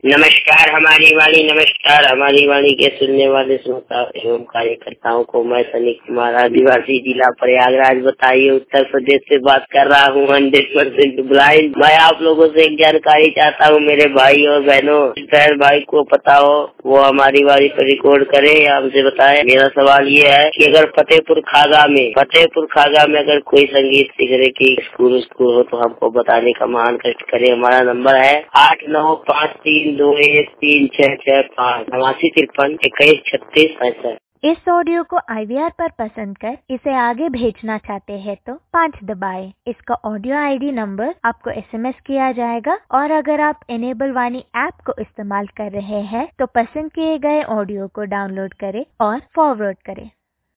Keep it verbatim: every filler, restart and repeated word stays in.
नमस्कार हमारी वाणी, नमस्कार हमारी वाणी के सुनने वाले श्रोता एवं कार्यकर्ताओं को मैं सनी कुमार, आदिवासी जिला प्रयागराज बताइए उत्तर प्रदेश से बात कर रहा हूँ। Hundred percent blind. मैं आप लोगों से एक जानकारी चाहता हूँ, मेरे भाई और बहनों, बहन भाई को पता हो वो हमारी वाणी पर रिकॉर्ड करे या हमसे बताए। मेरा सवाल ये है कि अगर फतेहपुर खागा में फतेहपुर खागा में अगर कोई संगीत सीखने की स्कूल स्कूल हो तो हमको बताने का महान कष्ट करे। हमारा नंबर है आठ नौ पाँच तीन दो एक तीन छह छह पाँच नवासी तिरपन इक्कीस छत्तीस पैंसठ। इस ऑडियो को आई वी आर पर पसंद कर इसे आगे भेजना चाहते हैं तो पाँच दबाएं। इसका ऑडियो आई डी नंबर आपको एस एम एस किया जाएगा और अगर आप इनेबल वाणी ऐप को इस्तेमाल कर रहे हैं तो पसंद किए गए ऑडियो को डाउनलोड करें और फॉरवर्ड करें।